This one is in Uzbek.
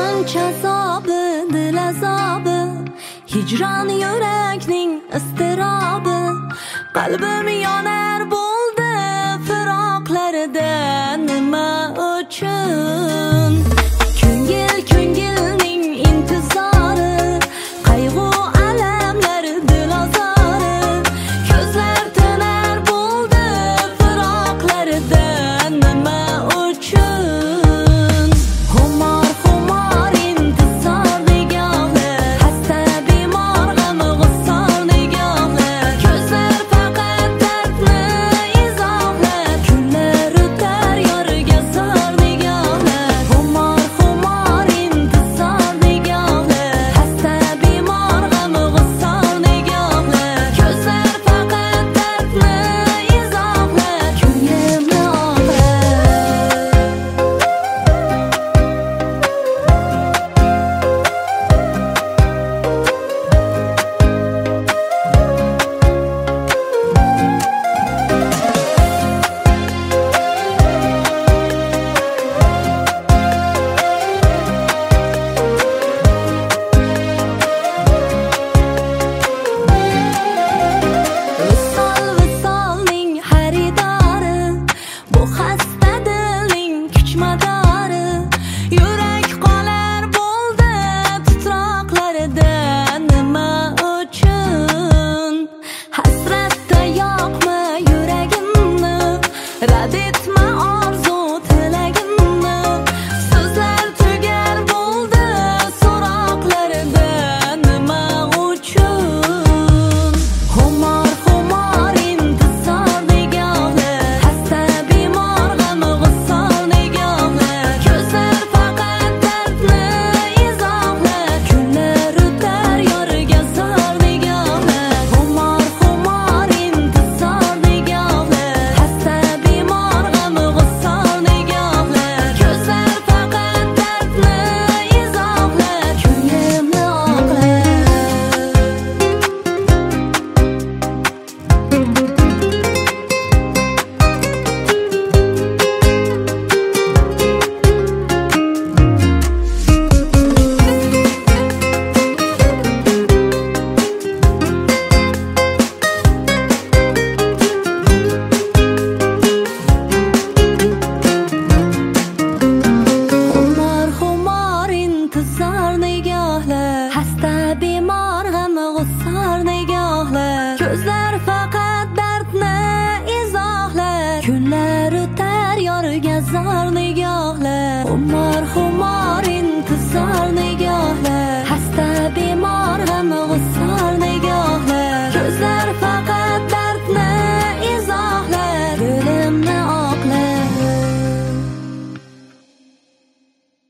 Buncha azobi, dil azobi, hijron yurakning iztirobi. Qalbim yonar bo'ldi firoqlarida nima uchun? Ko'ngilning intizori, qayg'u alamlar dil azori. Ko'zlar tinar bo'ldi firoqlarida nima uchun? Xumor intizor nigohlar, xasta bemor g'am g'ussor nigohlar. Ko'zlar faqat dardni izohlar, kunlar o'tar yorga zor nigohlar. Xumor intizor nigohlar, xasta bemor g'am g'ussor nigohlar. Ko'zlar faqat dardni izohlar, ko'nglimni visolning xaridori, bu xasta dilning kuchmadori. Yurak qolar bo'ldi titroqlarida nima uchun? Hasratda yoqma yuragimni, rad etma orzu tilagimni. So'zlar tugar bo'ldi so'roqlarida nima uchun? Xumor intizor nigohlar, xasta bemor g'am g'ussor nigohlar. Ko'zlar faqat dardni izohlar, kunlar o'tar yorga zor nigohlar. Xumor intizor nigohlar, xasta bemor g'am g'ussor nigohlar. Ko'zlar faqat dardni izohlar, ko'nglimni oqlar. Xumor intizor nigohlar.